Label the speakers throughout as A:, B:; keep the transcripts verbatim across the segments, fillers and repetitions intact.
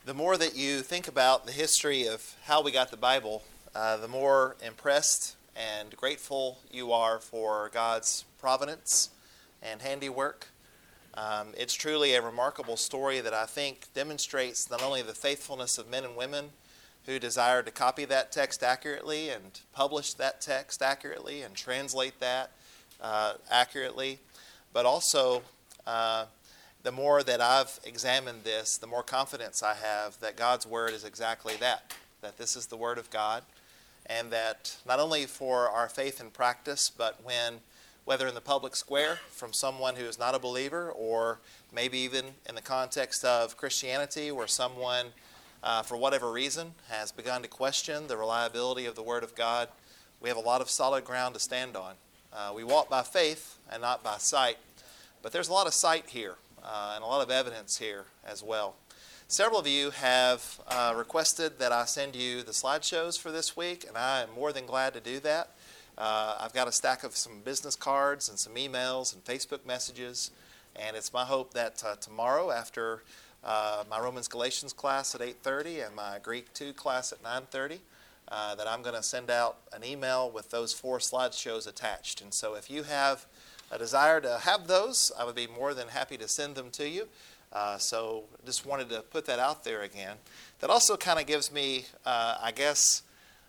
A: The more that you think about the history of how we got the Bible, uh, the more impressed and grateful you are for God's providence and handiwork. Um, it's truly a remarkable story that I think demonstrates not only the faithfulness of men and women who desire to copy that text accurately and publish that text accurately and translate that uh, accurately, but also uh, the more that I've examined this, the more confidence I have that God's Word is exactly that, that this is the Word of God, and that not only for our faith and practice, but when, whether in the public square from someone who is not a believer, or maybe even in the context of Christianity where someone, uh, for whatever reason, has begun to question the reliability of the Word of God, we have a lot of solid ground to stand on. Uh, we walk by faith and not by sight, but there's a lot of sight here. Uh, and a lot of evidence here as well. Several of you have uh, requested that I send you the slideshows for this week, and I am more than glad to do that. Uh, I've got a stack of some business cards and some emails and Facebook messages, and it's my hope that uh, tomorrow after uh, my Romans Galatians class at eight thirty and my Greek two class at nine thirty, uh, that I'm going to send out an email with those four slideshows attached. And so if you have a desire to have those, I would be more than happy to send them to you. Uh, so just wanted to put that out there again. That also kind of gives me, uh, I guess,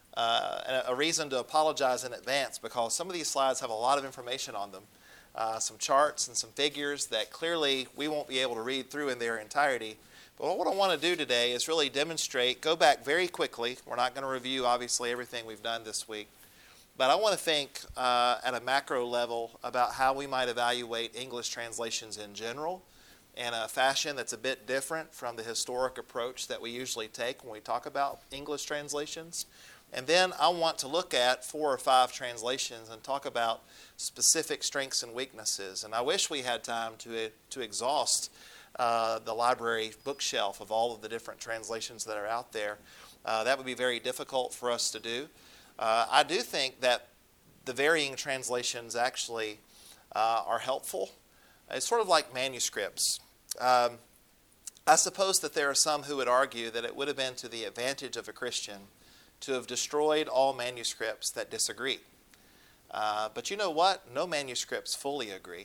A: uh, a, a reason to apologize in advance, because some of these slides have a lot of information on them, uh, some charts and some figures that clearly we won't be able to read through in their entirety. But what I want to do today is really demonstrate, go back very quickly. We're not going to review, obviously, everything we've done this week. But I want to think uh, at a macro level about how we might evaluate English translations in general in a fashion that's a bit different from the historic approach that we usually take when we talk about English translations. And then I want to look at four or five translations and talk about specific strengths and weaknesses. And I wish we had time to, to exhaust uh, the library bookshelf of all of the different translations that are out there. Uh, that would be very difficult for us to do. Uh, I do think that the varying translations actually uh, are helpful. It's sort of like manuscripts. Um, I suppose that there are some who would argue that it would have been to the advantage of a Christian to have destroyed all manuscripts that disagree. Uh, but you know what? No manuscripts fully agree.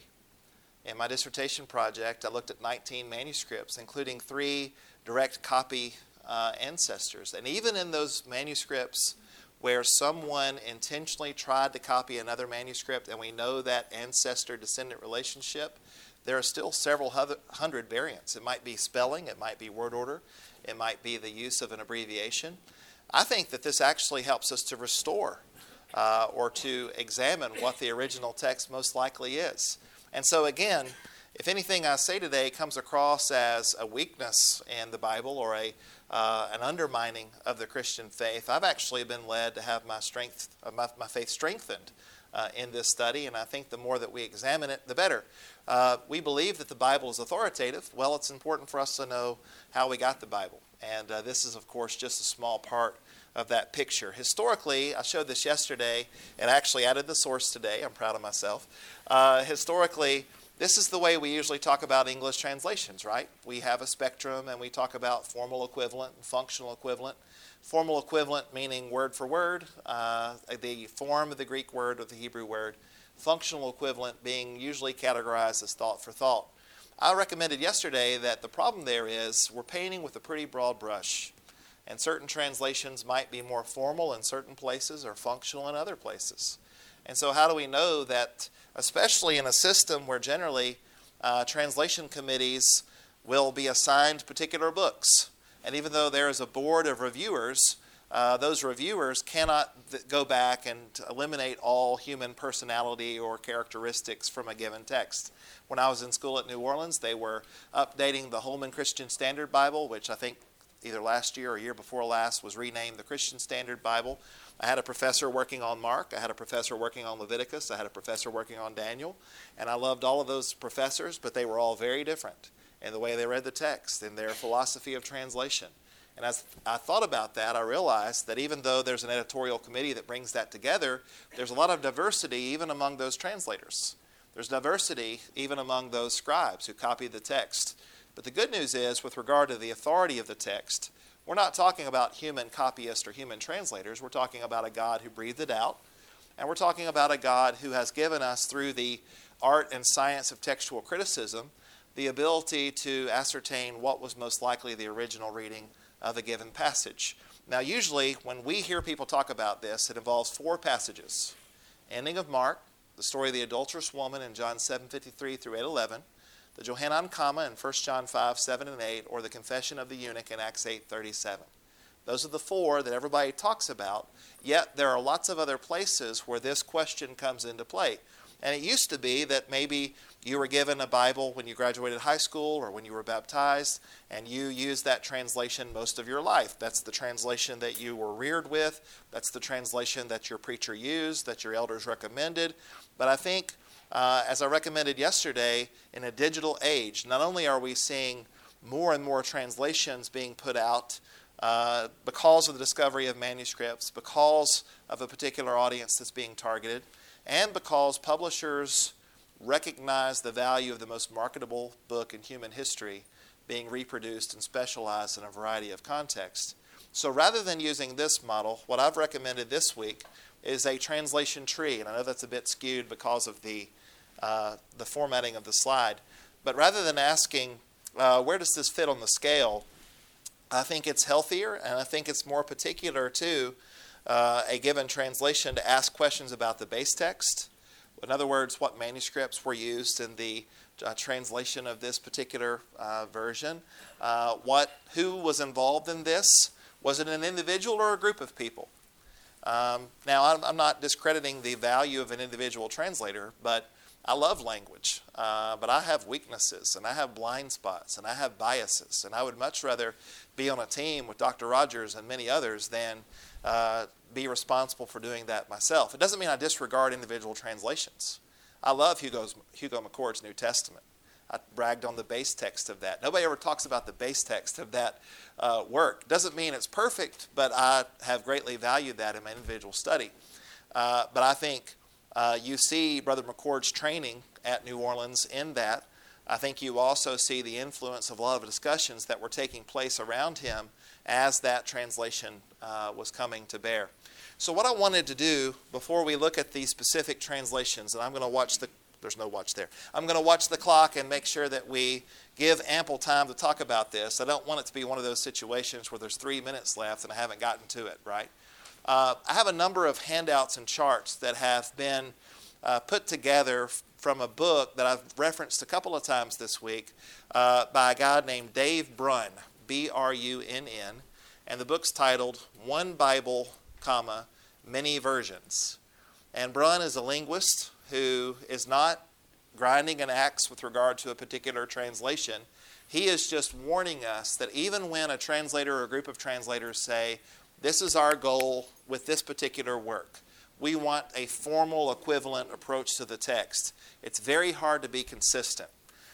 A: In my dissertation project, I looked at nineteen manuscripts, including three direct copy uh, ancestors. And even in those manuscripts where someone intentionally tried to copy another manuscript, and we know that ancestor-descendant relationship, there are still several hundred variants. It might be spelling, it might be word order, it might be the use of an abbreviation. I think that this actually helps us to restore uh, or to examine what the original text most likely is. And so again, if anything I say today comes across as a weakness in the Bible or a uh, an undermining of the Christian faith, I've actually been led to have my strength, uh, my, my faith strengthened uh, in this study, and I think the more that we examine it, the better. Uh, we believe that the Bible is authoritative. Well, it's important for us to know how we got the Bible, and uh, this is, of course, just a small part of that picture. Historically, I showed this yesterday, and actually added the source today. I'm proud of myself. Uh, historically, this is the way we usually talk about English translations, right? We have a spectrum and we talk about formal equivalent and functional equivalent. Formal equivalent meaning word for word, uh, the form of the Greek word or the Hebrew word. Functional equivalent being usually categorized as thought for thought. I recommended yesterday that the problem there is we're painting with a pretty broad brush. And certain translations might be more formal in certain places or functional in other places. And so how do we know that, especially in a system where generally uh, translation committees will be assigned particular books, and even though there is a board of reviewers, uh, those reviewers cannot th- go back and eliminate all human personality or characteristics from a given text. When I was in school at New Orleans, they were updating the Holman Christian Standard Bible, which I think either last year or year before last was renamed the Christian Standard Bible. I had a professor working on Mark. I had a professor working on Leviticus. I had a professor working on Daniel. And I loved all of those professors, but they were all very different in the way they read the text, in their philosophy of translation. And as I thought about that, I realized that even though there's an editorial committee that brings that together, there's a lot of diversity even among those translators. There's diversity even among those scribes who copy the text. But the good news is, with regard to the authority of the text, we're not talking about human copyists or human translators. We're talking about a God who breathed it out. And we're talking about a God who has given us, through the art and science of textual criticism, the ability to ascertain what was most likely the original reading of a given passage. Now, usually, when we hear people talk about this, it involves four passages. Ending of Mark, the story of the adulterous woman in John seven fifty-three through eight eleven, the Johannine comma in First John five, seven and eight, or the confession of the eunuch in Acts eight thirty-seven. Those are the four that everybody talks about, yet there are lots of other places where this question comes into play. And it used to be that maybe you were given a Bible when you graduated high school or when you were baptized, and you used that translation most of your life. That's the translation that you were reared with. That's the translation that your preacher used, that your elders recommended. But I think, uh, as I recommended yesterday, in a digital age, not only are we seeing more and more translations being put out uh, because of the discovery of manuscripts, because of a particular audience that's being targeted, and because publishers recognize the value of the most marketable book in human history being reproduced and specialized in a variety of contexts. So rather than using this model, what I've recommended this week is a translation tree. And I know that's a bit skewed because of the, uh, the formatting of the slide. But rather than asking, uh, where does this fit on the scale, I think it's healthier, and I think it's more particular to uh, a given translation to ask questions about the base text. In other words, what manuscripts were used in the uh, translation of this particular uh, version? Uh, what, who was involved in this? Was it an individual or a group of people? Um, now, I'm, I'm not discrediting the value of an individual translator, but I love language. Uh, but I have weaknesses, and I have blind spots, and I have biases, and I would much rather be on a team with Doctor Rogers and many others than uh, be responsible for doing that myself. It doesn't mean I disregard individual translations. I love Hugo's, Hugo McCord's New Testament. I bragged on the base text of that. Nobody ever talks about the base text of that uh, work. Doesn't mean it's perfect, but I have greatly valued that in my individual study. Uh, but I think uh, you see Brother McCord's training at New Orleans in that. I think you also see the influence of a lot of discussions that were taking place around him as that translation uh, was coming to bear. So what I wanted to do before we look at the specific translations, and I'm going to watch the, there's no watch there, I'm going to watch the clock and make sure that we give ample time to talk about this. I don't want it to be one of those situations where there's three minutes left and I haven't gotten to it, right? Uh, I have a number of handouts and charts that have been uh, put together from a book that I've referenced a couple of times this week uh, by a guy named Dave Brunn, B R U N N, and the book's titled One Bible, comma, Many Versions. And Brunn is a linguist who is not grinding an axe with regard to a particular translation. He is just warning us that even when a translator or a group of translators say, this is our goal with this particular work, we want a formal equivalent approach to the text, it's very hard to be consistent.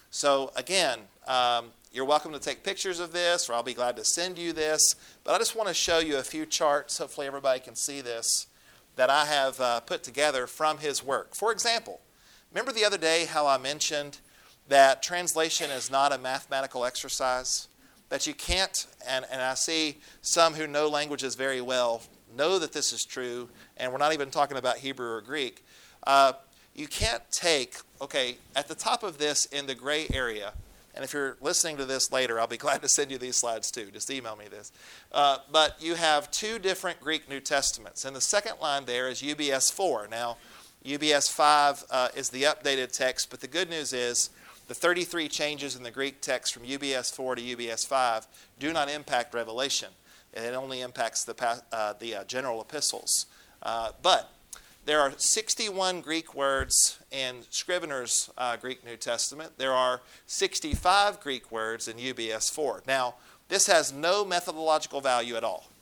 A: So again, um, you're welcome to take pictures of this, or I'll be glad to send you this. But I just want to show you a few charts, hopefully everybody can see this, that I have uh, put together from his work. For example, remember the other day how I mentioned that translation is not a mathematical exercise? That you can't, and, and I see some who know languages very well know that this is true, and we're not even talking about Hebrew or Greek. Uh, you can't take, okay, at the top of this in the gray area, and if you're listening to this later, I'll be glad to send you these slides too. Just email me this. Uh, but you have two different Greek New Testaments. And the second line there is U B S four. Now, U B S five uh, is the updated text, but the good news is the thirty-three changes in the Greek text from U B S four to U B S five do not impact Revelation. It only impacts the, uh, the uh, general epistles. Uh, but there are sixty-one Greek words in Scrivener's uh, Greek New Testament. There are sixty-five Greek words in U B S four. Now, this has no methodological value at all.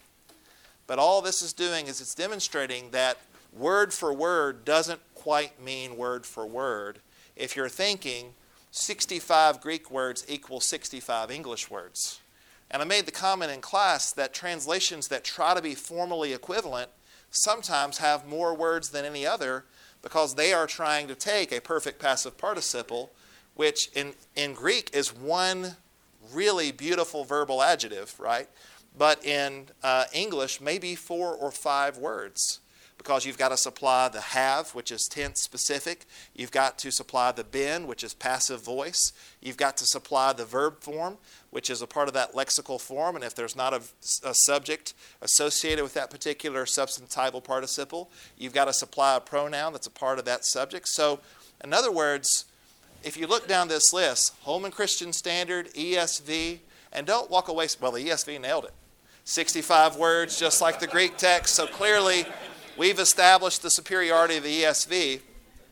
A: But all this is doing is it's demonstrating that word for word doesn't quite mean word for word if you're thinking sixty-five Greek words equal sixty-five English words. And I made the comment in class that translations that try to be formally equivalent sometimes have more words than any other because they are trying to take a perfect passive participle, which in, in Greek is one really beautiful verbal adjective, right? But in uh, English, maybe four or five words, because you've got to supply the have, which is tense specific. You've got to supply the been, which is passive voice. You've got to supply the verb form, which is a part of that lexical form. And if there's not a, a subject associated with that particular substantival participle, you've got to supply a pronoun that's a part of that subject. So, in other words, if you look down this list, Holman Christian Standard, E S V, and don't walk away, well, the E S V nailed it. sixty-five words, just like the Greek text. So clearly, we've established the superiority of the E S V,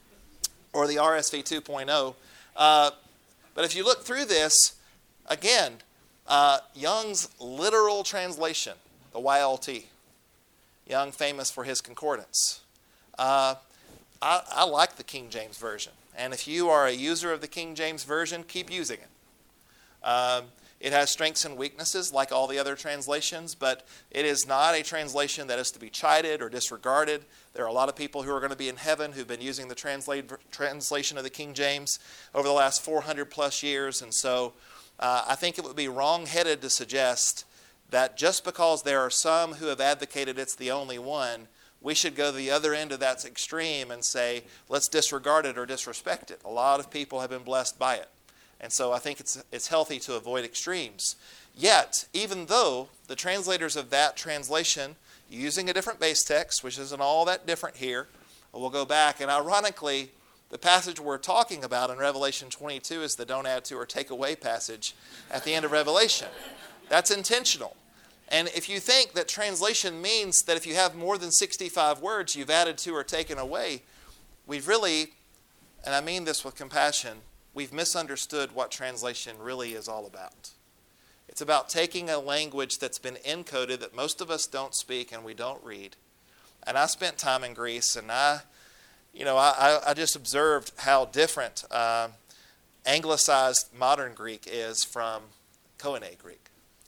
A: or the R S V two point oh. Uh, but if you look through this, again, uh, Young's literal translation, the Y L T, Young famous for his concordance. Uh, I, I like the King James Version. And if you are a user of the King James Version, keep using it. Um, It has strengths and weaknesses like all the other translations, but it is not a translation that is to be chided or disregarded. There are a lot of people who are going to be in heaven who've been using the translate, translation of the King James over the last four hundred plus years. And so uh, I think it would be wrong-headed to suggest that just because there are some who have advocated it's the only one, we should go to the other end of that extreme and say, let's disregard it or disrespect it. A lot of people have been blessed by it. And so I think it's it's healthy to avoid extremes. Yet, even though the translators of that translation, using a different base text, which isn't all that different here, we'll go back. And ironically, the passage we're talking about in Revelation twenty-two is the don't add to or take away passage at the end of Revelation. That's intentional. And if you think that translation means that if you have more than sixty-five words, you've added to or taken away, we've really, and I mean this with compassion, we've misunderstood what translation really is all about. It's about taking a language that's been encoded that most of us don't speak and we don't read. And I spent time in Greece, and I, you know, I, I just observed how different uh, anglicized modern Greek is from Koine Greek.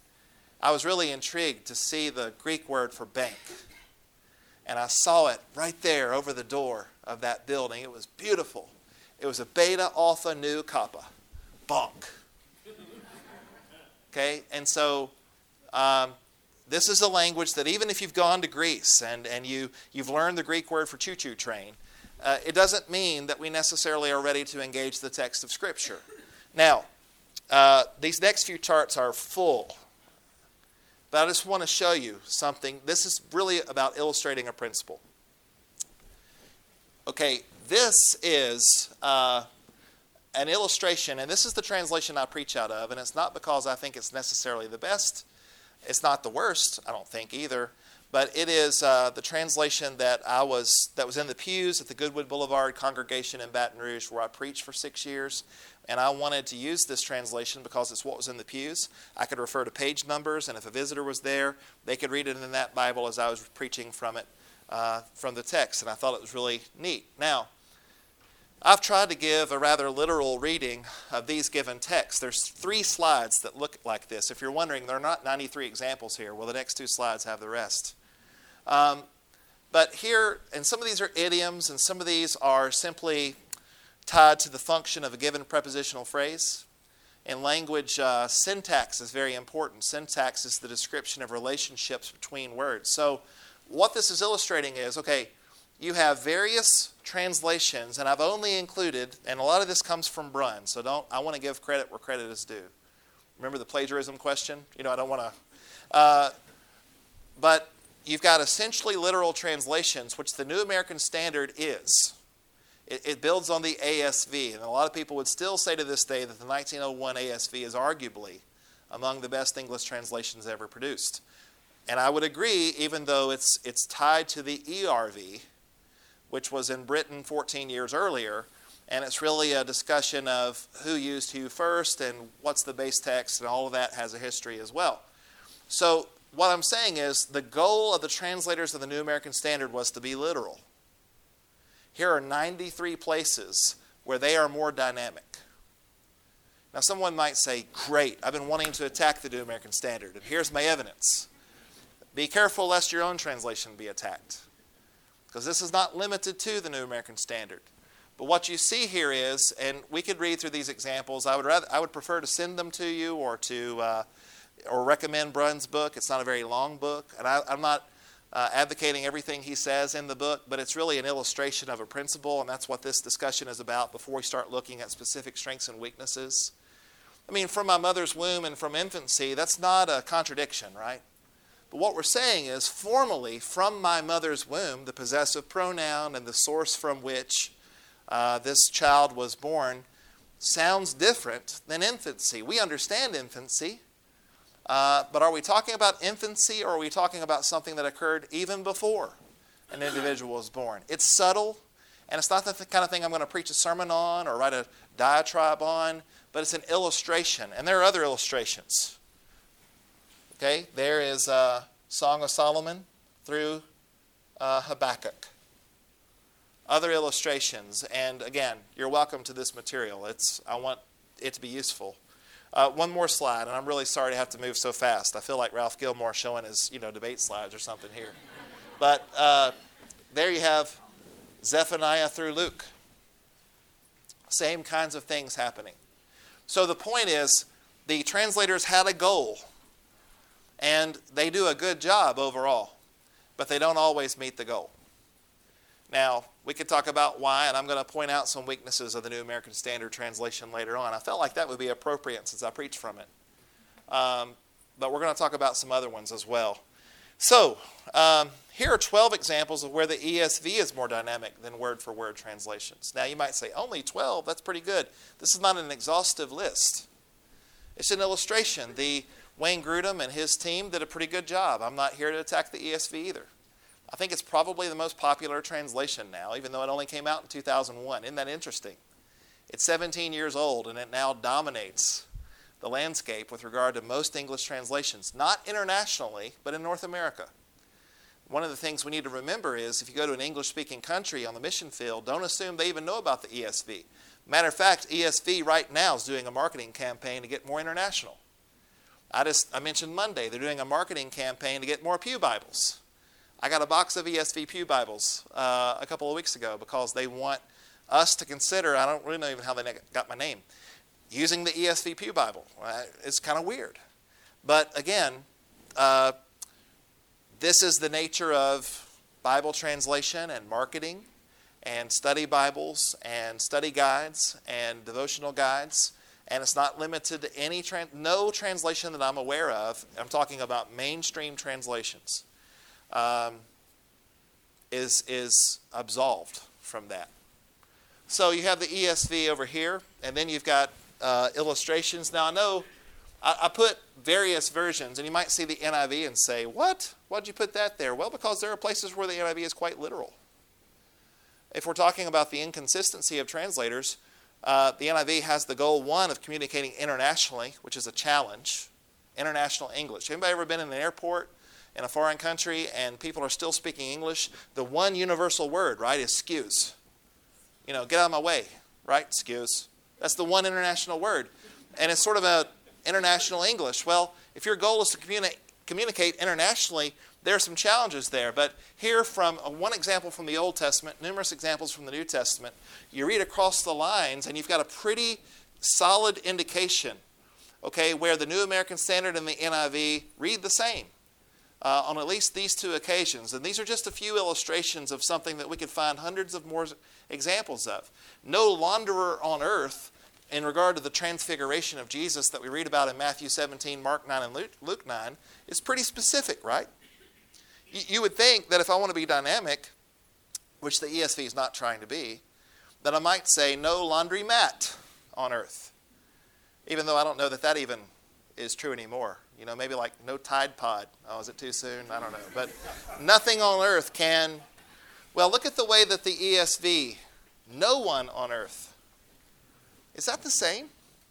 A: I was really intrigued to see the Greek word for bank. And I saw it right there over the door of that building. It was beautiful. It was a beta, alpha, nu, kappa. Bonk. Okay, and so um, this is a language that even if you've gone to Greece and, and you, you've learned the Greek word for choo-choo train, uh, it doesn't mean that we necessarily are ready to engage the text of Scripture. Now, uh, these next few charts are full. But I just want to show you something. This is really about illustrating a principle. Okay, this is uh, an illustration, and this is the translation I preach out of, and it's not because I think it's necessarily the best. It's not the worst, I don't think either, but it is uh, the translation that I was that was in the pews at the Goodwood Boulevard congregation in Baton Rouge, where I preached for six years. And I wanted to use this translation because it's what was in the pews. I could refer to page numbers, and if a visitor was there, they could read it in that Bible as I was preaching from it, uh, from the text. And I thought it was really neat. Now, I've tried to give a rather literal reading of these given texts. There's three slides that look like this. If you're wondering, there are not ninety-three examples here. Well, the next two slides have the rest. Um, but here, and some of these are idioms, and some of these are simply tied to the function of a given prepositional phrase. In language, uh, syntax is very important. Syntax is the description of relationships between words. So what this is illustrating is, okay, you have various translations, and I've only included, and a lot of this comes from Brunn, so don't, I want to give credit where credit is due. Remember the plagiarism question? You know, I don't want to, uh, but you've got essentially literal translations, which the New American Standard is. It builds on the A S V, and a lot of people would still say to this day that the nineteen oh one A S V is arguably among the best English translations ever produced. And I would agree, even though it's it's tied to the E R V, which was in Britain fourteen years earlier, and it's really a discussion of who used who first and what's the base text, and all of that has a history as well. So what I'm saying is the goal of the translators of the New American Standard was to be literal. Here are ninety-three places where they are more dynamic. Now, someone might say, great, I've been wanting to attack the New American Standard, and here's my evidence. Be careful lest your own translation be attacked, because this is not limited to the New American Standard. But what you see here is, and we could read through these examples. I would rather, I would prefer to send them to you or to, uh, or recommend Brunn's book. It's not a very long book, and I, I'm not uh, advocating everything he says in the book, but it's really an illustration of a principle, and that's what this discussion is about before we start looking at specific strengths and weaknesses. I mean, from my mother's womb and from infancy, that's not a contradiction, right? But what we're saying is, formally, from my mother's womb, the possessive pronoun and the source from which Uh, this child was born sounds different than infancy. We understand infancy, uh, but are we talking about infancy or are we talking about something that occurred even before an individual was born? It's subtle, and it's not the kind of thing I'm going to preach a sermon on or write a diatribe on, but it's an illustration, and there are other illustrations. Okay, there is uh, Song of Solomon through uh, Habakkuk. Other illustrations, and again, you're welcome to this material. It's I want it to be useful. Uh, one more slide, and I'm really sorry to have to move so fast. I feel like Ralph Gilmore showing his, you know, debate slides or something here. But uh, there you have Zephaniah through Luke. Same kinds of things happening. So the point is, the translators had a goal, and they do a good job overall, but they don't always meet the goal. Now, we could talk about why, and I'm going to point out some weaknesses of the New American Standard Translation later on. I felt like that would be appropriate since I preached from it. Um, but we're going to talk about some other ones as well. So, um, here are twelve examples of where the E S V is more dynamic than word-for-word translations. Now, you might say, only twelve? That's pretty good. This is not an exhaustive list. It's an illustration. The Wayne Grudem and his team did a pretty good job. I'm not here to attack the E S V either. I think it's probably the most popular translation now, even though it only came out in two thousand one. Isn't that interesting? It's seventeen years old, and it now dominates the landscape with regard to most English translations. Not internationally, but in North America. One of the things we need to remember is if you go to an English-speaking country on the mission field, don't assume they even know about the E S V. Matter of fact, E S V right now is doing a marketing campaign to get more international. I just I mentioned Monday, they're doing a marketing campaign to get more Pew Bibles. I got a box of E S V Pew Bibles uh, a couple of weeks ago because they want us to consider, I don't really know even how they got my name, using the E S V Pew Bible. It's kind of weird. But again, uh, this is the nature of Bible translation and marketing and study Bibles and study guides and devotional guides. And it's not limited to any, trans- no translation that I'm aware of. I'm talking about mainstream translations. Um, is is absolved from that. So you have the E S V over here, and then you've got uh, illustrations. Now I know I, I put various versions, and you might see the N I V and say, what? Why'd you put that there? Well, because there are places where the N I V is quite literal. If we're talking about the inconsistency of translators, uh, the N I V has the goal, one, of communicating internationally, which is a challenge, international English. Anybody ever been in an airport in a foreign country and people are still speaking English? The one universal word, right, is excuse. You know, get out of my way, right? Excuse. That's the one international word. And it's sort of a international English. Well, if your goal is to communi- communicate internationally, there are some challenges there. But here from uh, one example from the Old Testament, numerous examples from the New Testament, you read across the lines and you've got a pretty solid indication, okay, where the New American Standard and the N I V read the same. Uh, on at least these two occasions. And these are just a few illustrations of something that we could find hundreds of more examples of. No wanderer on earth, in regard to the transfiguration of Jesus that we read about in Matthew seventeen, Mark nine, and Luke, Luke nine, is pretty specific, right? You, you would think that if I want to be dynamic, which the E S V is not trying to be, that I might say no laundry mat on earth. Even though I don't know that that even is true anymore. You know, maybe like no Tide Pod. Oh, is it too soon? I don't know. But nothing on earth can... Well, look at the way that the E S V, no one on earth. Is that the same?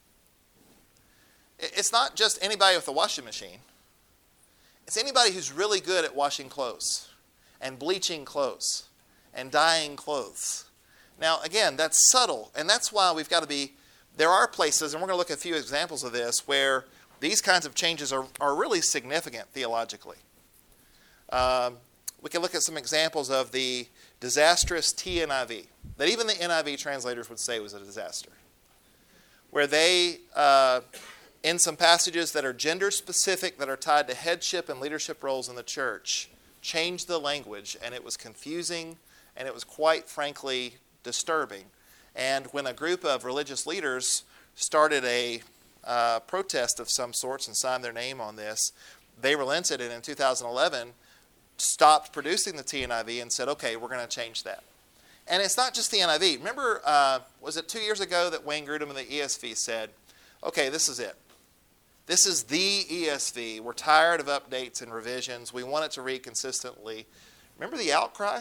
A: It's not just anybody with a washing machine. It's anybody who's really good at washing clothes and bleaching clothes and dyeing clothes. Now, again, that's subtle, and that's why we've got to be... There are places, and we're going to look at a few examples of this, where these kinds of changes are, are really significant theologically. Um, we can look at some examples of the disastrous T N I V, that even the N I V translators would say was a disaster, where they, uh, in some passages that are gender-specific, that are tied to headship and leadership roles in the church, changed the language, and it was confusing, and it was quite frankly disturbing. And when a group of religious leaders started a uh, protest of some sorts and signed their name on this, they relented and in two thousand eleven stopped producing the T N I V and said, okay, we're going to change that. And it's not just the N I V. Remember, uh, was it two years ago that Wayne Grudem in the E S V said, okay, this is it. This is the E S V. We're tired of updates and revisions. We want it to read consistently. Remember the outcry?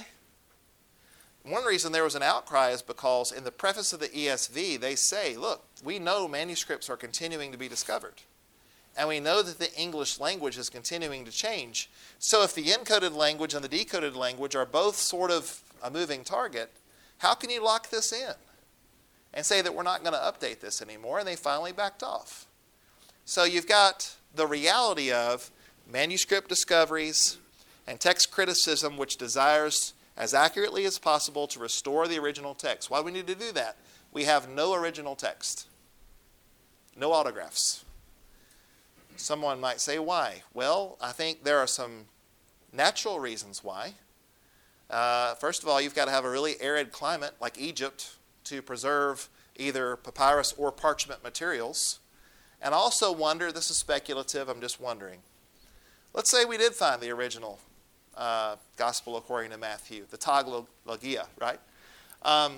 A: One reason there was an outcry is because in the preface of the E S V, they say, look, we know manuscripts are continuing to be discovered. And we know that the English language is continuing to change. So if the encoded language and the decoded language are both sort of a moving target, how can you lock this in and say that we're not going to update this anymore? And they finally backed off. So you've got the reality of manuscript discoveries and text criticism, which desires as accurately as possible to restore the original text. Why do we need to do that? We have no original text, no autographs. Someone might say, why? Well, I think there are some natural reasons why. Uh, first of all, you've got to have a really arid climate like Egypt to preserve either papyrus or parchment materials. And I also wonder, this is speculative, I'm just wondering. Let's say we did find the original uh, Gospel according to Matthew, the Tag-Logia, right? Um,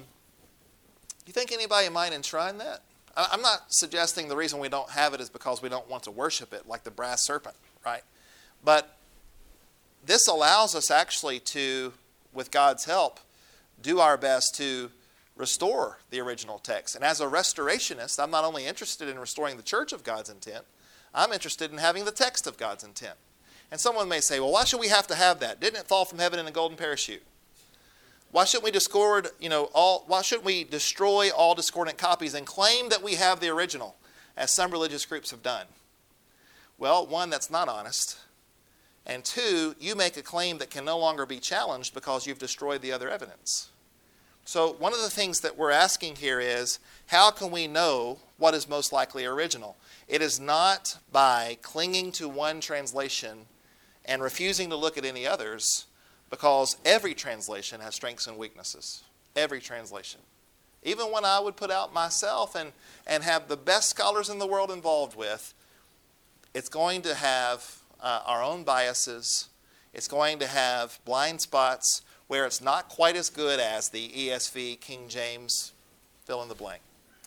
A: you think anybody might enshrine that? I'm not suggesting the reason we don't have it is because we don't want to worship it, like the brass serpent, right? But this allows us actually to, with God's help, do our best to restore the original text. And as a restorationist, I'm not only interested in restoring the church of God's intent, I'm interested in having the text of God's intent. And someone may say, well, why should we have to have that? Didn't it fall from heaven in a golden parachute? Why shouldn't we discord, you know, all, why shouldn't we destroy all discordant copies and claim that we have the original, as some religious groups have done? Well, one, that's not honest. And two, you make a claim that can no longer be challenged because you've destroyed the other evidence. So one of the things that we're asking here is, how can we know what is most likely original? It is not by clinging to one translation and refusing to look at any others, because every translation has strengths and weaknesses. Every translation. Even when I would put out myself and, and have the best scholars in the world involved with, it's going to have uh, our own biases. It's going to have blind spots where it's not quite as good as the E S V, King James, fill in the blank.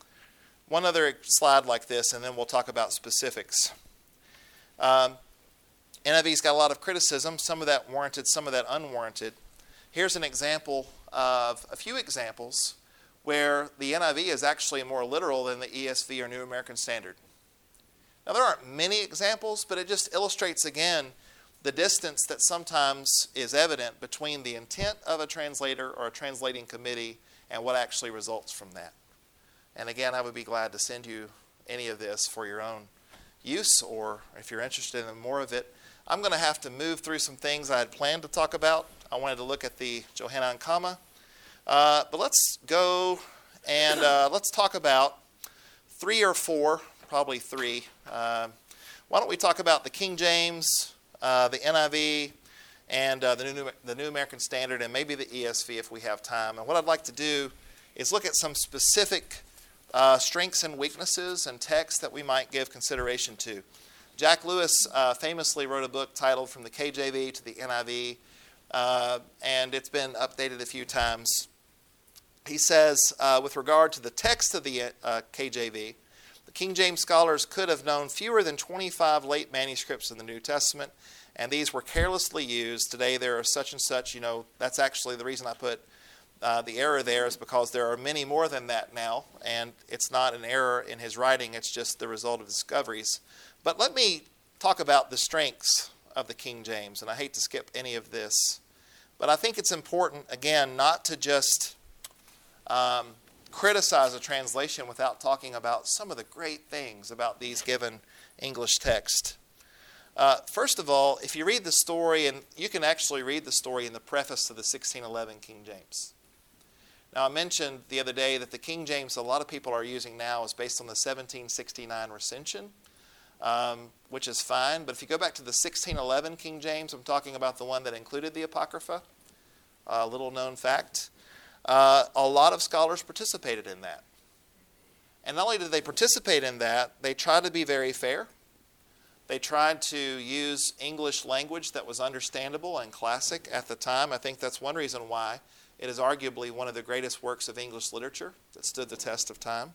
A: One other slide like this, and then we'll talk about specifics. Um, N I V's got a lot of criticism, some of that warranted, some of that unwarranted. Here's an example of a few examples where the N I V is actually more literal than the E S V or New American Standard. Now, there aren't many examples, but it just illustrates again the distance that sometimes is evident between the intent of a translator or a translating committee and what actually results from that. And again, I would be glad to send you any of this for your own use, or if you're interested in more of it. I'm going to have to move through some things I had planned to talk about. I wanted to look at the Johannine comma. Uh, but let's go and uh, let's talk about three or four, probably three. Uh, why don't we talk about the King James, uh, the N I V, and uh, the, New, the New American Standard, and maybe the E S V if we have time. And what I'd like to do is look at some specific uh, strengths and weaknesses and texts that we might give consideration to. Jack Lewis uh, famously wrote a book titled From the K J V to the N I V, uh, and it's been updated a few times. He says, uh, with regard to the text of the uh, K J V, the King James scholars could have known fewer than twenty-five late manuscripts in the New Testament, and these were carelessly used. Today there are such and such, you know, that's actually the reason I put uh, the error there is because there are many more than that now, and it's not an error in his writing, it's just the result of discoveries. But let me talk about the strengths of the King James, and I hate to skip any of this. But I think it's important, again, not to just um, criticize a translation without talking about some of the great things about these given English texts. Uh, first of all, if you read the story, and you can actually read the story in the preface to the sixteen eleven King James. Now, I mentioned the other day that the King James a lot of people are using now is based on the seventeen sixty-nine recension, um, which is fine. But if you go back to the sixteen eleven King James, I'm talking about the one that included the Apocrypha, a little known fact. Uh, a lot of scholars participated in that. And not only did they participate in that, they tried to be very fair. They tried to use English language that was understandable and classic at the time. I think that's one reason why it is arguably one of the greatest works of English literature that stood the test of time.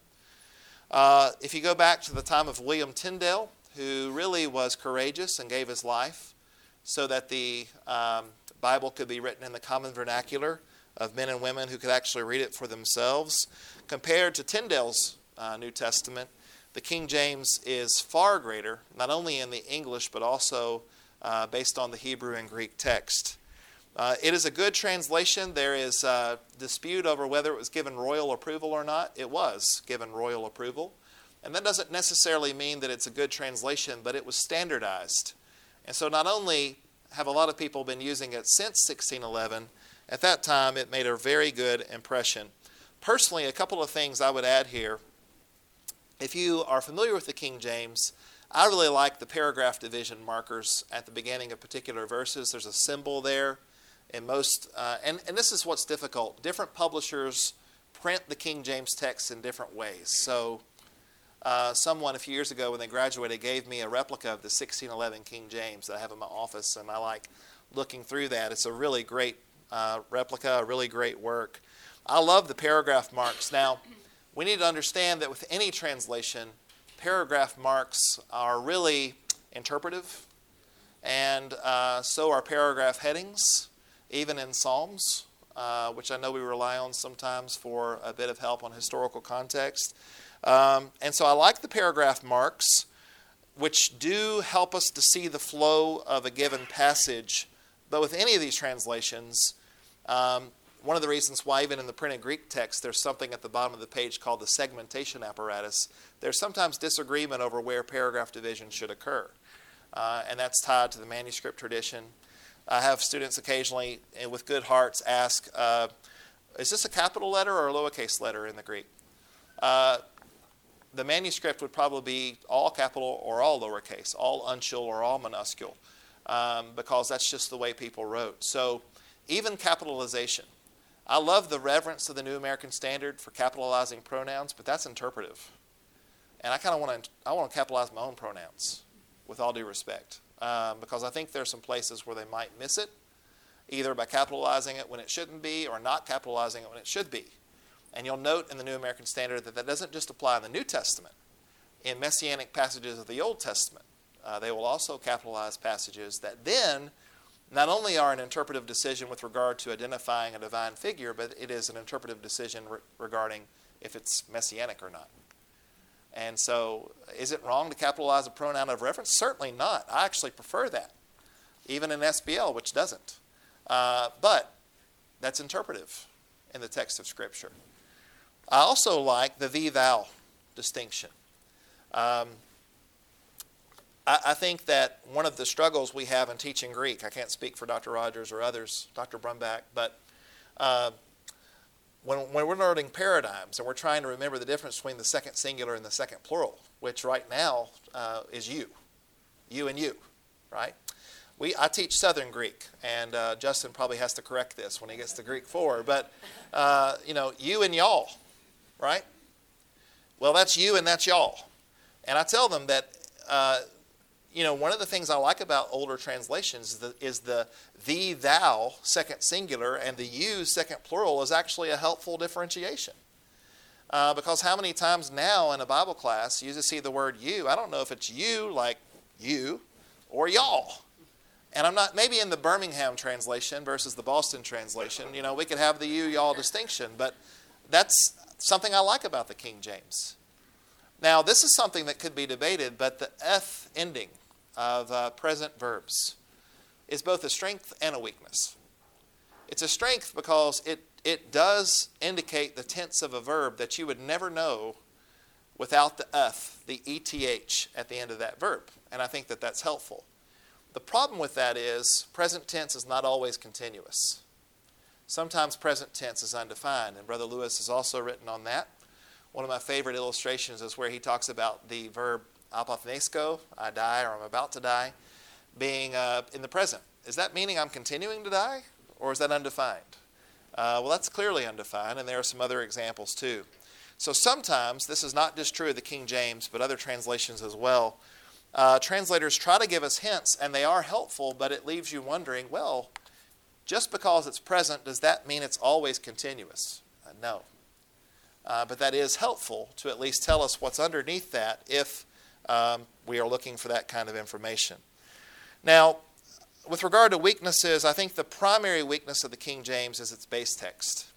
A: Uh, if you go back to the time of William Tyndale, who really was courageous and gave his life so that the um, Bible could be written in the common vernacular of men and women who could actually read it for themselves, compared to Tyndale's uh, New Testament, the King James is far greater, not only in the English, but also uh, based on the Hebrew and Greek text. Uh, it is a good translation. There is uh, dispute over whether it was given royal approval or not. It was given royal approval. And that doesn't necessarily mean that it's a good translation, but it was standardized. And so not only have a lot of people been using it since sixteen eleven, at that time it made a very good impression. Personally, a couple of things I would add here. If you are familiar with the King James, I really like the paragraph division markers at the beginning of particular verses. There's a symbol there. In most, uh, and, and this is what's difficult. Different publishers print the King James text in different ways. So uh, someone a few years ago when they graduated gave me a replica of the sixteen eleven King James that I have in my office, and I like looking through that. It's a really great uh, replica, a really great work. I love the paragraph marks. Now, we need to understand that with any translation, paragraph marks are really interpretive, and uh, so are paragraph headings, even in Psalms, uh, which I know we rely on sometimes for a bit of help on historical context. Um, and so I like the paragraph marks, which do help us to see the flow of a given passage. But with any of these translations, um, one of the reasons why even in the printed Greek text there's something at the bottom of the page called the segmentation apparatus, there's sometimes disagreement over where paragraph division should occur. Uh, and that's tied to the manuscript tradition. I have students occasionally, with good hearts, ask, uh, is this a capital letter or a lowercase letter in the Greek? Uh, the manuscript would probably be all capital or all lowercase, all uncial or all minuscule, um, because that's just the way people wrote. So even capitalization. I love the reverence of the New American Standard for capitalizing pronouns, but that's interpretive. And I kind of want to I want to capitalize my own pronouns, with all due respect, um, because I think there are some places where they might miss it, either by capitalizing it when it shouldn't be or not capitalizing it when it should be. And you'll note in the New American Standard that that doesn't just apply in the New Testament. In messianic passages of the Old Testament, uh, they will also capitalize passages that then not only are an interpretive decision with regard to identifying a divine figure, but it is an interpretive decision re- regarding if it's messianic or not. And so, is it wrong to capitalize a pronoun of reference? Certainly not. I actually prefer that, even in S B L, which doesn't. Uh, but that's interpretive in the text of Scripture. I also like the thee-thou distinction. Um, I, I think that one of the struggles we have in teaching Greek, I can't speak for Doctor Rogers or others, Doctor Brumback, but uh, when, when we're learning paradigms and we're trying to remember the difference between the second singular and the second plural, which right now uh, is you, you and you, right? We, I teach Southern Greek, and uh, Justin probably has to correct this when he gets to Greek four, but, uh, you know, you and y'all, right? Well, that's you and that's y'all. And I tell them that, uh, you know, one of the things I like about older translations is the, is the thee, thou, second singular, and the you, second plural, is actually a helpful differentiation. Uh, because how many times now in a Bible class you just see the word you? I don't know if it's you, like you, or y'all. And I'm not, maybe in the Birmingham translation versus the Boston translation, you know, we could have the you, y'all distinction, but that's something I like about the King James. Now, this is something that could be debated, but the eth ending of uh, present verbs is both a strength and a weakness. It's a strength because it, it does indicate the tense of a verb that you would never know without the eth, the eth, at the end of that verb. And I think that that's helpful. The problem with that is present tense is not always continuous. Sometimes present tense is undefined, and Brother Lewis has also written on that. One of my favorite illustrations is where he talks about the verb apothnesko, I die or I'm about to die, being uh, in the present. Is that meaning I'm continuing to die, or is that undefined? Uh, well, that's clearly undefined, and there are some other examples too. So sometimes, this is not just true of the King James, but other translations as well, uh, translators try to give us hints, and they are helpful, but it leaves you wondering, well, just because it's present, does that mean it's always continuous? Uh, no. Uh, but that is helpful to at least tell us what's underneath that if um, we are looking for that kind of information. Now, with regard to weaknesses, I think the primary weakness of the King James is its base text.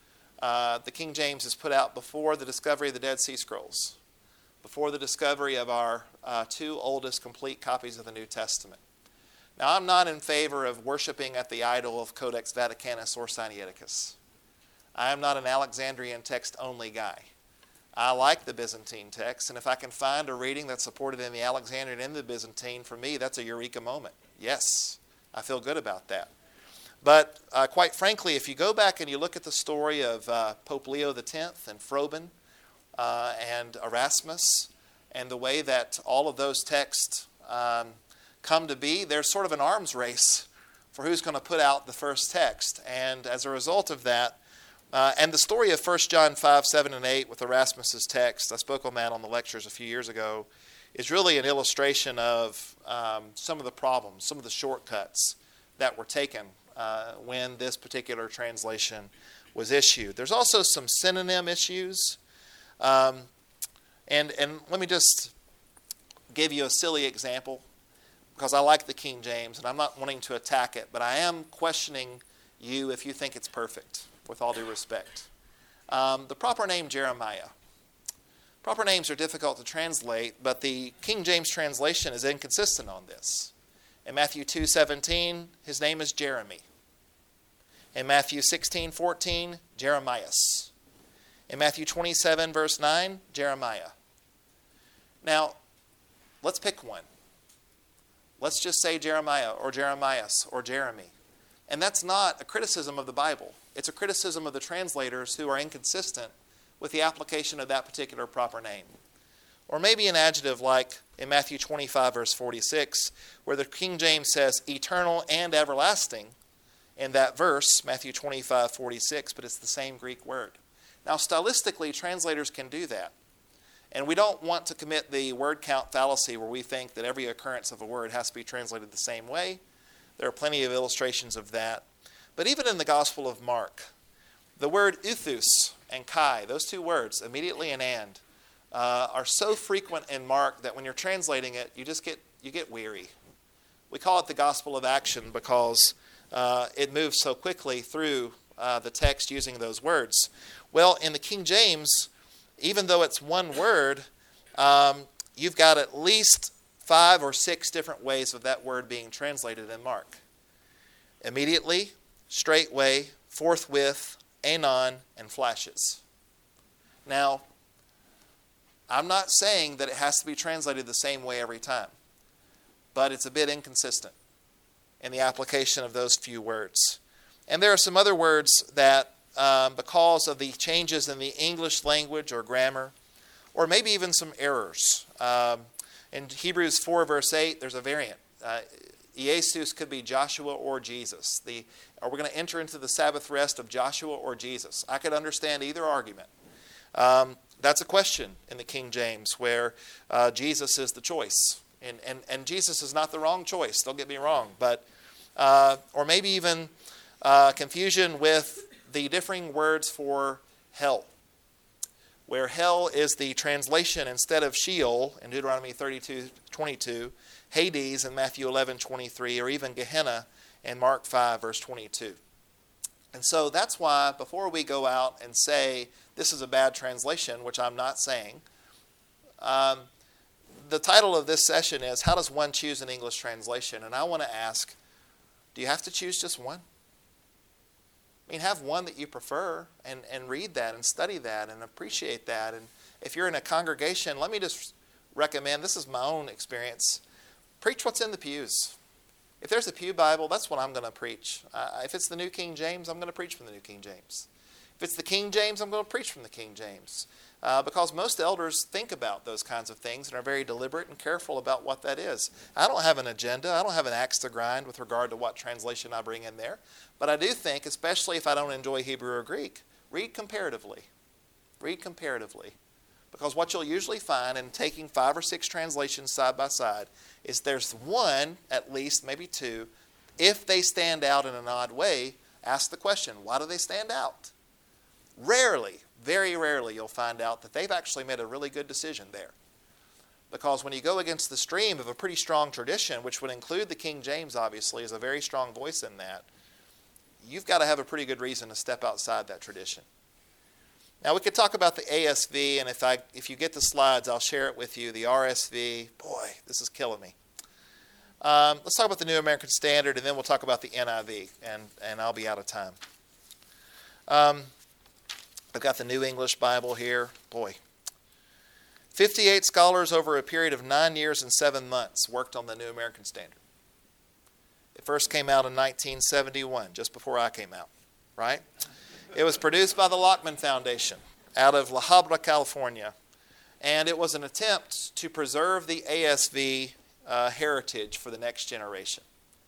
A: Uh, the King James is put out before the discovery of the Dead Sea Scrolls, before the discovery of our uh, two oldest complete copies of the New Testament. Now, I'm not in favor of worshiping at the idol of Codex Vaticanus or Sinaiticus. I am not an Alexandrian text-only guy. I like the Byzantine text, and if I can find a reading that's supported in the Alexandrian and the Byzantine, for me, that's a eureka moment. Yes, I feel good about that. But uh, quite frankly, if you go back and you look at the story of uh, Pope Leo the tenth and Frobin uh, and Erasmus, and the way that all of those texts um, come to be, there's sort of an arms race for who's going to put out the first text. And as a result of that, uh, and the story of First John five, seven, and eight with Erasmus's text, I spoke on that on the lectures a few years ago, is really an illustration of um, some of the problems, some of the shortcuts that were taken uh, when this particular translation was issued. There's also some synonym issues. Um, and, and let me just give you a silly example, because I like the King James, and I'm not wanting to attack it, but I am questioning you if you think it's perfect, with all due respect. Um, the proper name Jeremiah. Proper names are difficult to translate, but the King James translation is inconsistent on this. In Matthew two seventeen, his name is Jeremy. In Matthew sixteen fourteen, Jeremias. In Matthew twenty-seven, verse nine, Jeremiah. Now, let's pick one. Let's just say Jeremiah or Jeremias or Jeremy. And that's not a criticism of the Bible. It's a criticism of the translators who are inconsistent with the application of that particular proper name. Or maybe an adjective like in Matthew twenty-five, verse forty-six, where the King James says eternal and everlasting in that verse, Matthew twenty-five, forty-six, but it's the same Greek word. Now, stylistically, translators can do that. And we don't want to commit the word count fallacy where we think that every occurrence of a word has to be translated the same way. There are plenty of illustrations of that. But even in the Gospel of Mark, the word euthus and kai, those two words, immediately and and, uh, are so frequent in Mark that when you're translating it, you just get you get weary. We call it the Gospel of Action because uh, it moves so quickly through uh, the text using those words. Well, in the King James, even though it's one word, um, you've got at least five or six different ways of that word being translated in Mark. Immediately, straightway, forthwith, anon, and flashes. Now, I'm not saying that it has to be translated the same way every time, but it's a bit inconsistent in the application of those few words. And there are some other words that, um, because of the changes in the English language or grammar, or maybe even some errors. Um, in Hebrews four, verse eight, there's a variant. Uh, Jesus could be Joshua or Jesus. The, are we going to enter into the Sabbath rest of Joshua or Jesus? I could understand either argument. Um, that's a question in the King James where uh, Jesus is the choice. And, and, and Jesus is not the wrong choice, don't get me wrong. But uh, or maybe even uh, confusion with the differing words for hell, where hell is the translation instead of Sheol in Deuteronomy thirty-two twenty-two, Hades in Matthew eleven twenty-three, or even Gehenna in Mark five, verse twenty-two. And so that's why before we go out and say this is a bad translation, which I'm not saying, um, the title of this session is, how does one choose an English translation? And I want to ask, do you have to choose just one? I mean, have one that you prefer and, and read that and study that and appreciate that. And if you're in a congregation, let me just recommend, this is my own experience, preach what's in the pews. If there's a Pew Bible, that's what I'm going to preach. Uh, if it's the New King James, I'm going to preach from the New King James. If it's the King James, I'm going to preach from the King James. Uh, because most elders think about those kinds of things and are very deliberate and careful about what that is. I don't have an agenda. I don't have an axe to grind with regard to what translation I bring in there. But I do think, especially if I don't enjoy Hebrew or Greek, read comparatively. Read comparatively. Because what you'll usually find in taking five or six translations side by side is there's one, at least, maybe two, if they stand out in an odd way, ask the question, why do they stand out? Rarely, very rarely, you'll find out that they've actually made a really good decision there. Because when you go against the stream of a pretty strong tradition, which would include the King James, obviously, as a very strong voice in that, you've got to have a pretty good reason to step outside that tradition. Now, we could talk about the A S V, and if I if you get the slides, I'll share it with you. The R S V, boy, this is killing me. Um, let's talk about the New American Standard, and then we'll talk about the N I V, and, and I'll be out of time. Um, I've got the New English Bible here. Boy. fifty-eight scholars over a period of nine years and seven months worked on the New American Standard. It first came out in nineteen seventy-one, just before I came out, right? It was produced by the Lockman Foundation out of La Habra, California. And it was an attempt to preserve the A S V uh, heritage for the next generation.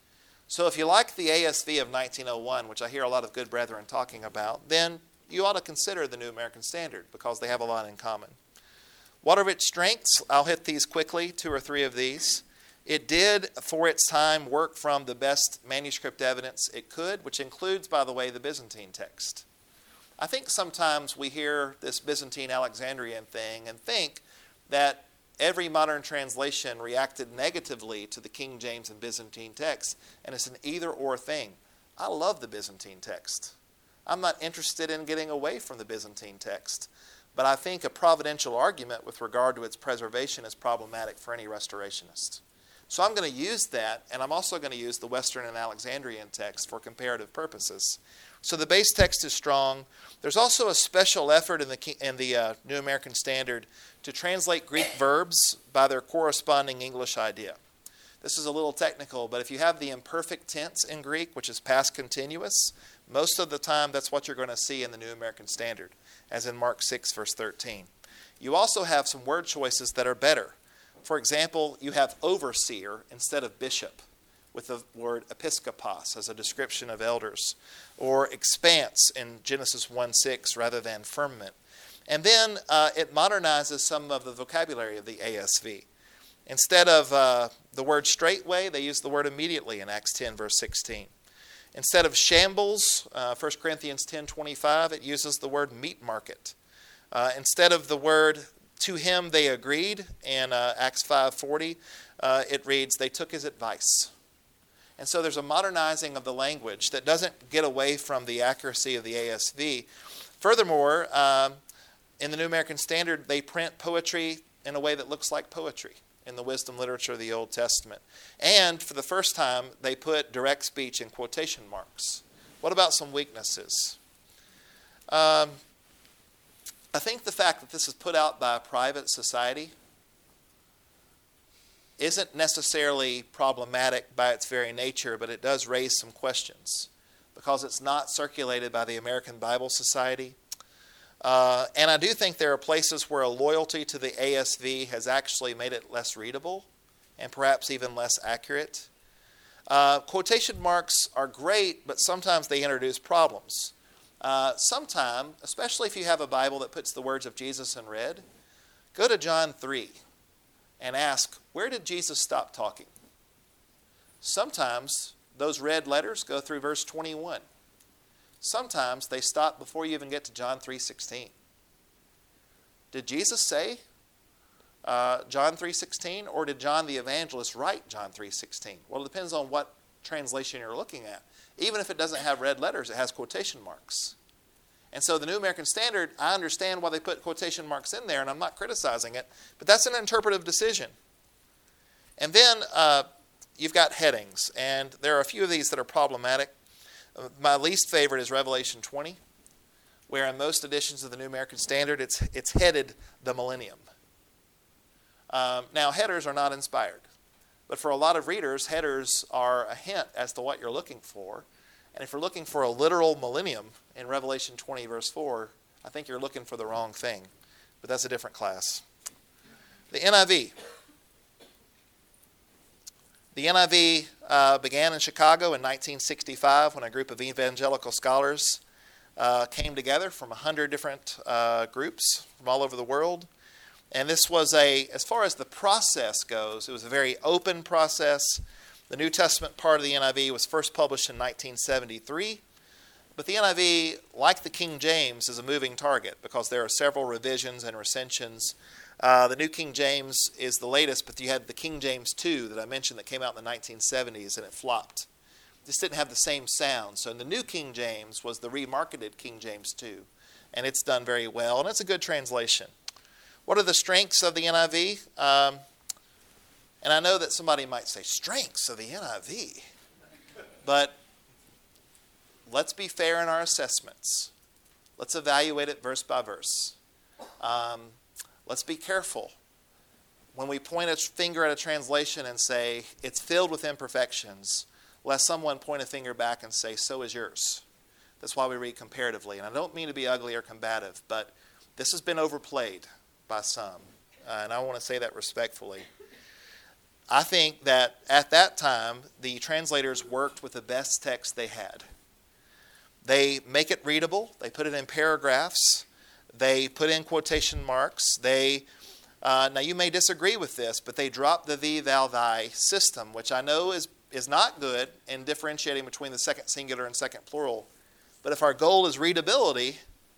A: So if you like the A S V of nineteen oh one, which I hear a lot of good brethren talking about, then you ought to consider the New American Standard because they have a lot in common. What are its strengths? I'll hit these quickly, two or three of these. It did, for its time, work from the best manuscript evidence it could, which includes, by the way, the Byzantine text. I think sometimes we hear this Byzantine Alexandrian thing and think that every modern translation reacted negatively to the King James and Byzantine text, and it's an either-or thing. I love the Byzantine text. I'm not interested in getting away from the Byzantine text, but I think a providential argument with regard to its preservation is problematic for any restorationist. So I'm going to use that, and I'm also going to use the Western and Alexandrian text for comparative purposes. So the base text is strong. There's also a special effort in the, in the uh, New American Standard to translate Greek verbs by their corresponding English idea. This is a little technical, but if you have the imperfect tense in Greek, which is past continuous, most of the time that's what you're going to see in the New American Standard, as in Mark six, verse thirteen. You also have some word choices that are better. For example, you have overseer instead of bishop, with the word episkopos as a description of elders, or expanse in Genesis one six rather than firmament. And then uh, it modernizes some of the vocabulary of the A S V. Instead of uh, the word straightway, they use the word immediately in Acts ten, verse sixteen. Instead of shambles, uh, First Corinthians ten twenty-five, it uses the word meat market. Uh, instead of the word to him they agreed in uh, Acts five forty, uh, it reads, they took his advice. And so there's a modernizing of the language that doesn't get away from the accuracy of the A S V. Furthermore, um, in the New American Standard, they print poetry in a way that looks like poetry in the wisdom literature of the Old Testament. And for the first time, they put direct speech in quotation marks. What about some weaknesses? Um, I think the fact that this is put out by a private society isn't necessarily problematic by its very nature, but it does raise some questions because it's not circulated by the American Bible Society. Uh, and I do think there are places where a loyalty to the A S V has actually made it less readable and perhaps even less accurate. Uh, quotation marks are great, but sometimes they introduce problems. Uh, sometime, especially if you have a Bible that puts the words of Jesus in red, go to John three and ask, where did Jesus stop talking? Sometimes those red letters go through verse twenty-one. Sometimes they stop before you even get to John three sixteen. Did Jesus say uh, John three sixteen, or did John the Evangelist write John three sixteen? Well, it depends on what translation you're looking at. Even if it doesn't have red letters, it has quotation marks. And so the New American Standard, I understand why they put quotation marks in there, and I'm not criticizing it, but that's an interpretive decision. And then uh, you've got headings, and there are a few of these that are problematic. My least favorite is Revelation twenty, where in most editions of the New American Standard, it's, it's headed the millennium. Um, now, headers are not inspired. But for a lot of readers, headers are a hint as to what you're looking for. And if you're looking for a literal millennium in Revelation twenty, verse four, I think you're looking for the wrong thing. But that's a different class. The N I V. The N I V uh, began in Chicago in nineteen sixty-five when a group of evangelical scholars uh, came together from one hundred different uh, groups from all over the world. And this was a, as far as the process goes, it was a very open process. The New Testament part of the N I V was first published in nineteen seventy-three. But the N I V, like the King James, is a moving target because there are several revisions and recensions. Uh, the New King James is the latest, but you had the King James two that I mentioned that came out in the nineteen seventies, and it flopped. This didn't have the same sound. So the New King James was the remarketed King James two, and it's done very well, and it's a good translation. What are the strengths of the N I V? Um, and I know that somebody might say, strengths of the N I V. But let's be fair in our assessments. Let's evaluate it verse by verse. Um, let's be careful when we point a finger at a translation and say, it's filled with imperfections, lest someone point a finger back and say, so is yours. That's why we read comparatively. And I don't mean to be ugly or combative, but this has been overplayed by some. Uh, and I want to say that respectfully. I think that at that time, the translators worked with the best text they had. They make it readable. They put it in paragraphs. They put in quotation marks. They uh, now you may disagree with this, but they dropped the thee, thou, thy system, which I know is, is not good in differentiating between the second singular and second plural. But if our goal is readability,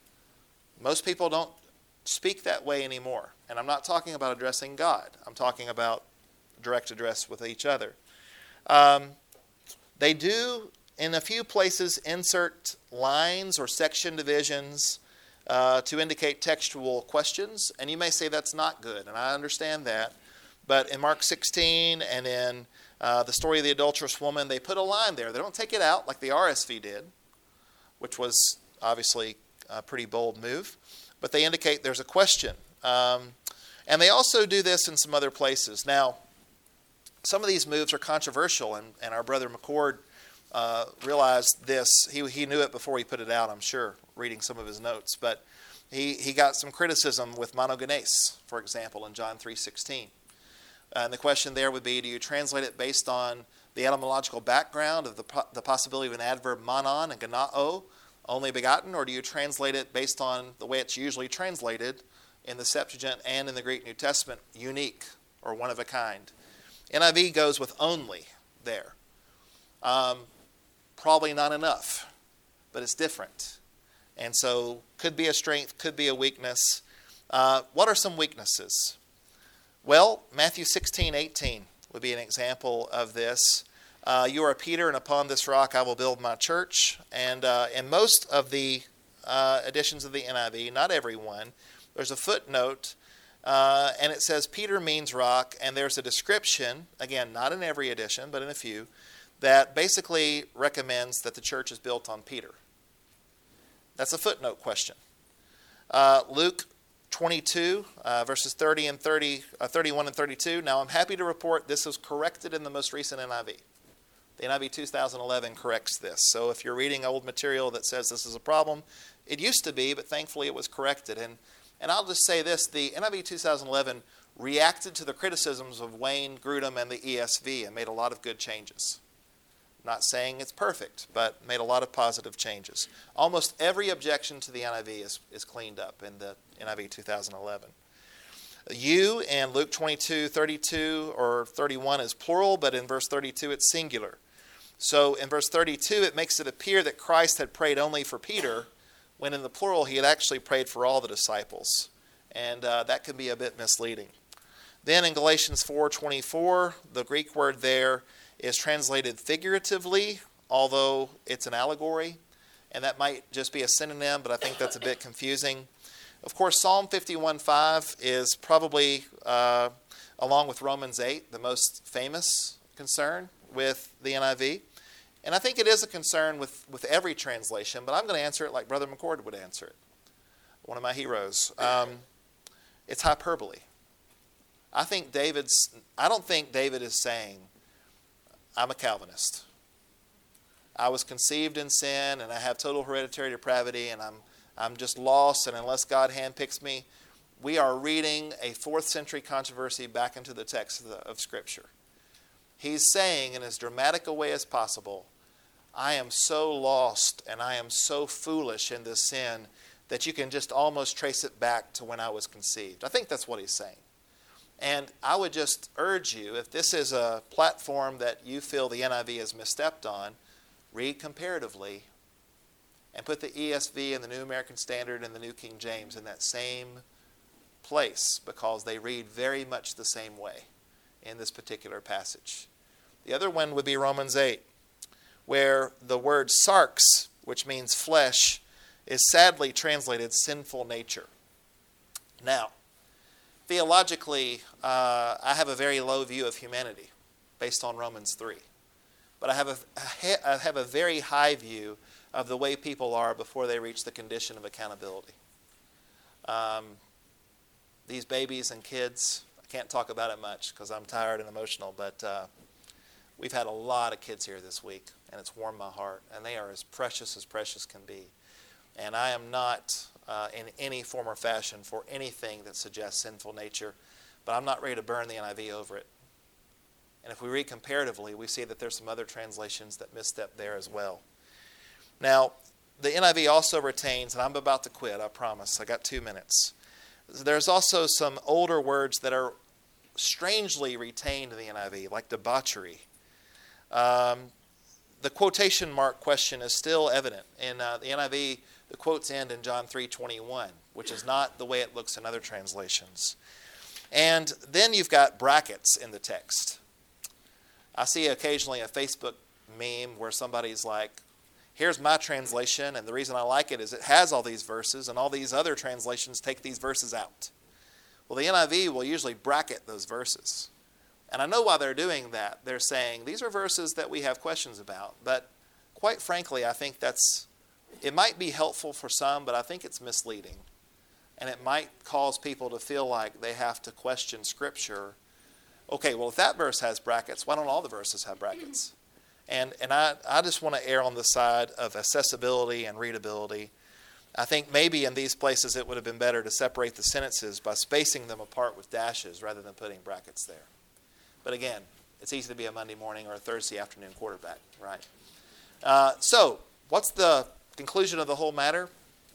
A: most people don't speak that way anymore. And I'm not talking about addressing God. I'm talking about direct address with each other. Um, they do, in a few places, insert lines or section divisions uh, to indicate textual questions. And you may say that's not good, and I understand that. But in Mark sixteen and in uh, the story of the adulterous woman, they put a line there. They don't take it out like the R S V did, which was obviously a pretty bold move. But they indicate there's a question. Um, and they also do this in some other places. Now, some of these moves are controversial, and, and our brother McCord uh, realized this. He, he knew it before he put it out, I'm sure, reading some of his notes. But he, he got some criticism with monogenes, for example, in John three sixteen. Uh, and the question there would be, do you translate it based on the etymological background of the, po- the possibility of an adverb monon and ganao, only begotten, or do you translate it based on the way it's usually translated in the Septuagint and in the Greek New Testament, unique or one of a kind? N I V goes with only there. Um, probably not enough, but it's different. And so could be a strength, could be a weakness. Uh, what are some weaknesses? Well, Matthew sixteen eighteen would be an example of this. Uh, you are Peter, and upon this rock I will build my church. And uh, in most of the uh, editions of the N I V, not every one, there's a footnote, uh, and it says Peter means rock, and there's a description, again, not in every edition, but in a few, that basically recommends that the church is built on Peter. That's a footnote question. Uh, Luke twenty-two, uh, verses thirty and thirty, uh, thirty-one and thirty-two. Now, I'm happy to report this was corrected in the most recent N I V. The N I V two thousand eleven corrects this. So if you're reading old material that says this is a problem, it used to be, but thankfully it was corrected. And and I'll just say this, the N I V two thousand eleven reacted to the criticisms of Wayne Grudem and the E S V and made a lot of good changes. Not saying it's perfect, but made a lot of positive changes. Almost every objection to the N I V is, is cleaned up in the N I V two thousand eleven. You in Luke twenty-two, thirty-two, or thirty-one is plural, but in verse thirty-two it's singular. So in verse thirty-two it makes it appear that Christ had prayed only for Peter, when in the plural he had actually prayed for all the disciples. And uh, that can be a bit misleading. Then in Galatians four twenty-four, the Greek word there is translated figuratively, although it's an allegory. And that might just be a synonym, but I think that's a bit confusing. Of course, Psalm fifty-one five is probably, uh, along with Romans eight, the most famous concern with the N I V. And I think it is a concern with, with every translation, but I'm going to answer it like Brother McCord would answer it, one of my heroes. Um, it's hyperbole. I think David's, I don't think David is saying, I'm a Calvinist. I was conceived in sin and I have total hereditary depravity and I'm I'm just lost, and unless God handpicks me, we are reading a fourth century controversy back into the text of, the, of Scripture. He's saying in as dramatic a way as possible, I am so lost and I am so foolish in this sin that you can just almost trace it back to when I was conceived. I think that's what he's saying. And I would just urge you, if this is a platform that you feel the N I V has misstepped on, read comparatively and put the E S V and the New American Standard and the New King James in that same place, because they read very much the same way in this particular passage. The other one would be Romans eight, where the word sarx, which means flesh, is sadly translated sinful nature. Now, theologically, uh, I have a very low view of humanity based on Romans three. But I have a, I have a very high view of the way people are before they reach the condition of accountability. Um, these babies and kids, I can't talk about it much because I'm tired and emotional, but uh, we've had a lot of kids here this week, and it's warmed my heart. And they are as precious as precious can be. And I am not uh, in any form or fashion for anything that suggests sinful nature, but I'm not ready to burn the N I V over it. And if we read comparatively, we see that there's some other translations that misstep there as well. Now, the N I V also retains, and I'm about to quit, I promise. I got two minutes. There's also some older words that are strangely retained in the N I V, like debauchery. Um, the quotation mark question is still evident. In uh, the N I V, the quotes end in John three twenty-one, which is not the way it looks in other translations. And then you've got brackets in the text. I see occasionally a Facebook meme where somebody's like, here's my translation, and the reason I like it is it has all these verses, and all these other translations take these verses out. Well, the N I V will usually bracket those verses. And I know why they're doing that. They're saying, these are verses that we have questions about. But quite frankly, I think that's, it might be helpful for some, but I think it's misleading. And it might cause people to feel like they have to question Scripture. Okay, well, if that verse has brackets, why don't all the verses have brackets? And and I, I just want to err on the side of accessibility and readability. I think maybe in these places it would have been better to separate the sentences by spacing them apart with dashes rather than putting brackets there. But again, it's easy to be a Monday morning or a Thursday afternoon quarterback, right? Uh, so, what's the conclusion of the whole matter?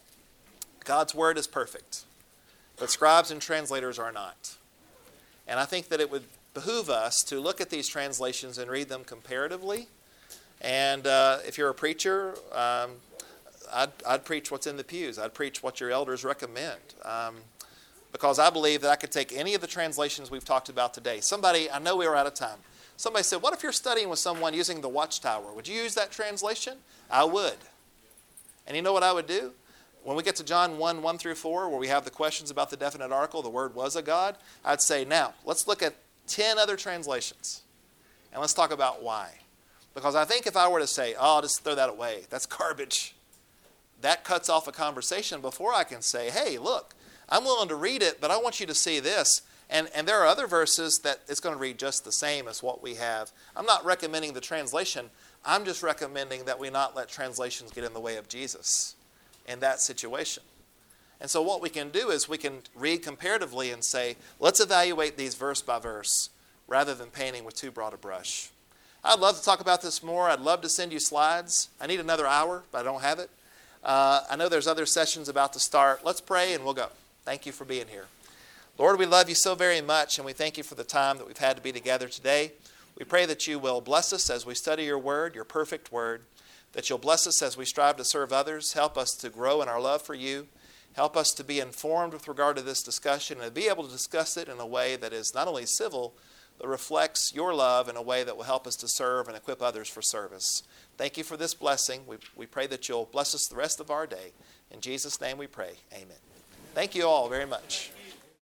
A: God's word is perfect, but scribes and translators are not. And I think that it would behoove us to look at these translations and read them comparatively. And uh, if you're a preacher, um, I'd, I'd preach what's in the pews. I'd preach what your elders recommend. Um, because I believe that I could take any of the translations we've talked about today. Somebody, I know we are out of time. Somebody said, what if you're studying with someone using the Watchtower? Would you use that translation? I would. And you know what I would do? When we get to John one, one through four, where we have the questions about the definite article, the word was a God, I'd say, now, let's look at ten other translations. And let's talk about why. Because I think if I were to say, oh, I'll just throw that away, that's garbage, that cuts off a conversation before I can say, hey, look, I'm willing to read it, but I want you to see this. And, and there are other verses that it's going to read just the same as what we have. I'm not recommending the translation. I'm just recommending that we not let translations get in the way of Jesus in that situation. And so what we can do is we can read comparatively and say, let's evaluate these verse by verse rather than painting with too broad a brush. I'd love to talk about this more. I'd love to send you slides. I need another hour, but I don't have it. Uh, I know there's other sessions about to start. Let's pray and we'll go. Thank you for being here. Lord, we love you so very much, and we thank you for the time that we've had to be together today. We pray that you will bless us as we study your word, your perfect word, that you'll bless us as we strive to serve others. Help us to grow in our love for you. Help us to be informed with regard to this discussion and to be able to discuss it in a way that is not only civil, but reflects your love in a way that will help us to serve and equip others for service. Thank you for this blessing. We, we pray that you'll bless us the rest of our day. In Jesus' name we pray. Amen. Thank you all very much.